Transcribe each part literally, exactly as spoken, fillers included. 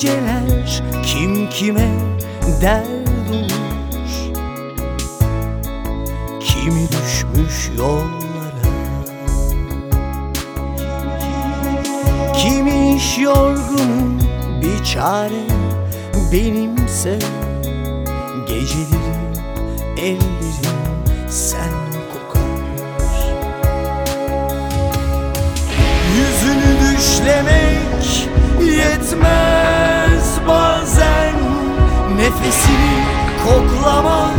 geceler kim kime dert olur, kimi düşmüş yollara, kimi iş yorgunu bir çare benimse. Geceleri ellerim sen kokar, yüzünü düşlemek yetmez bazen, nefesini koklamak,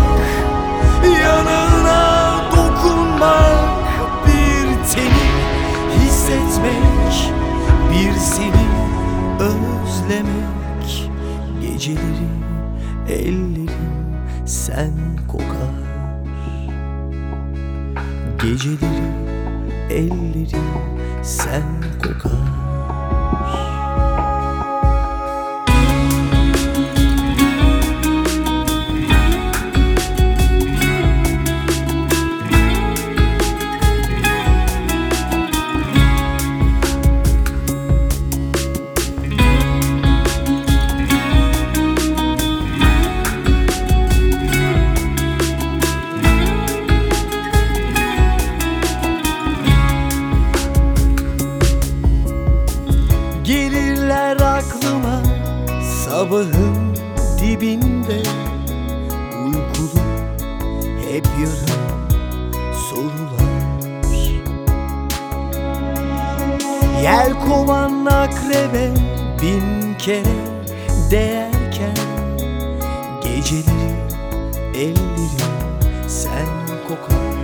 yanağına dokunmak, bir teni hissetmek, bir seni özlemek. Geceleri ellerim sen kokar, geceleri ellerim sen kokar. Gelirler aklıma sabahın dibinde, uykulu hep yarın sorular. Yelkovan akrebe bin kere değerken, geceleri ellerim sen kokar,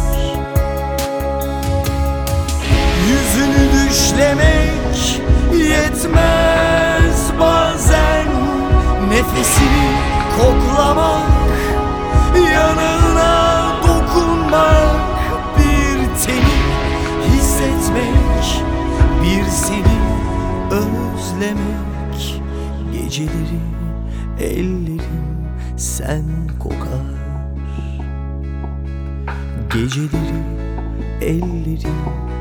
yüzünü düşlemek yetmez bazen, nefesini koklamak, yanağına dokunmak, bir teni hissetmek, bir seni özlemek. Geceleri ellerim sen kokar, geceleri ellerim